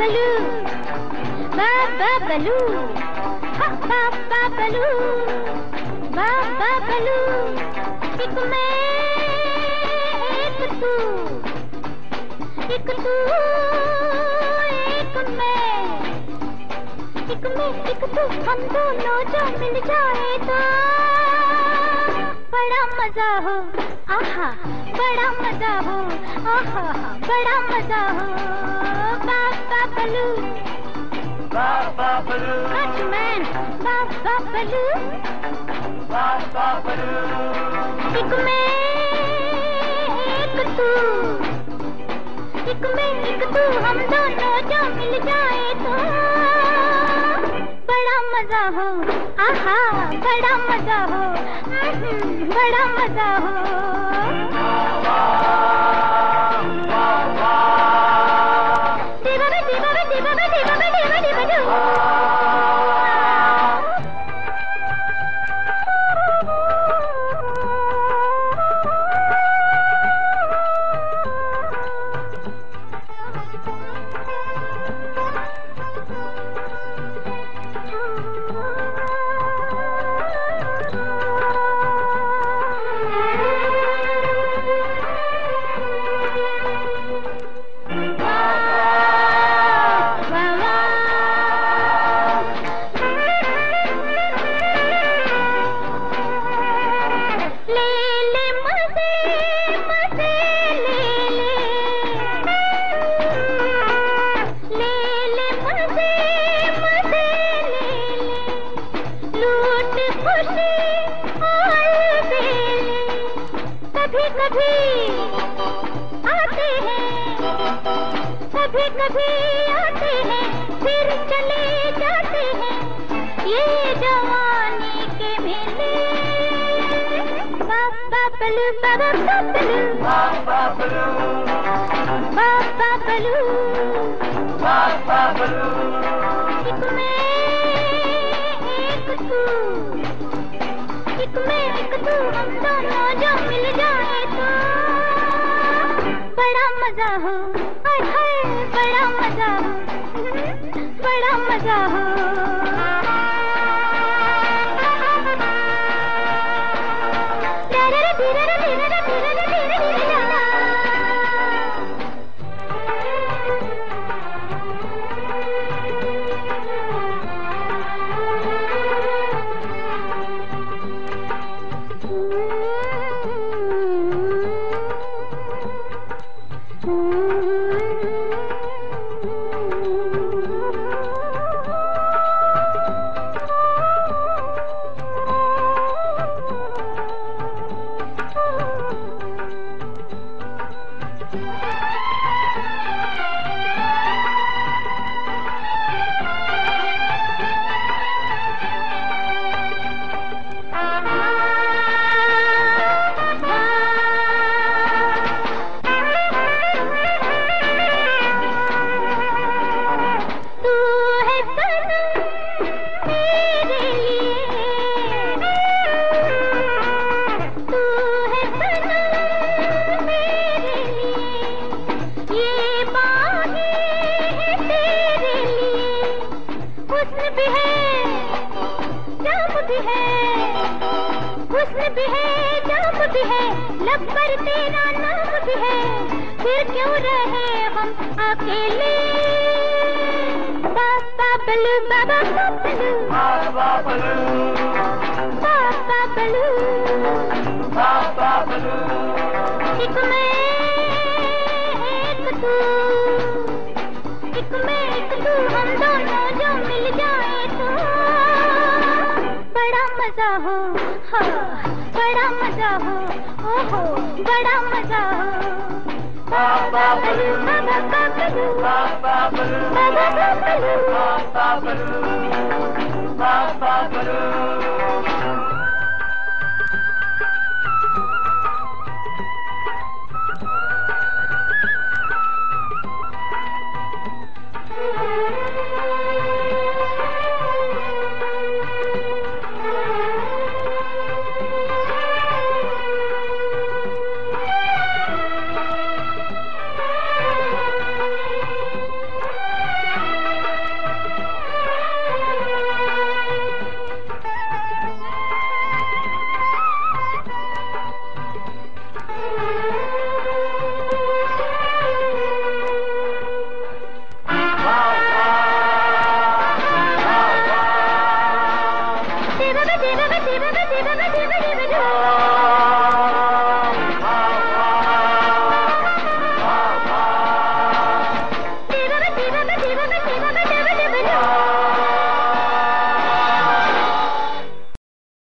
बलू, बाबा बलू, हा बाबा बलू, बाबा बलू। एक मैं एक तू, एक तू एक मैं, एक मैं एक तू, हम दोनों जो मिल जाए तो बड़ा मजा हो, आहा बड़ा मजा हो, आहा बड़ा मजा हो। बाबा बलू, बाबा बलू, लक्ष्मण बाबा बलू, बाबा बलू। एक मैं एक तू, एक मैं एक तू, हम दोनों जो मिल जाए तो बड़ा मजा हो, आहा बड़ा मजा हो, बड़ा मजा हो। कभी कभी आते हैं, कभी कभी आते हैं, फिर चले जाते हैं, ये जवानी के मेले। बाबा बलू, बाबा बलू, बाबा बलू, बाबा बलू, बाबा बलू। एक मैं एक तू, एक मैं एक तू, हम दोनों जो मिल जाए तो बड़ा मजा हो, हाय हाय बड़ा मजा हो, बड़ा मजा हो। हुस्न भी है, जाम भी है, लब पर तेरा नाम भी है, फिर क्यों रहे हम अकेले। बाबा बलू, बाबा बलू, बाबा बलू, बाबा बलू, बाबा बलू। एक मैं एक तू, एक मैं एक तू, हम दोनों जो मिल जाए तो बड़ा मजा हो, हाँ बड़ा मजा हो, ओहो बड़ा मजा हो। बाबा बलू, बाबा बलू, बाबा बलू, बाबा बलू, बाबा बलू, बाबा बलू।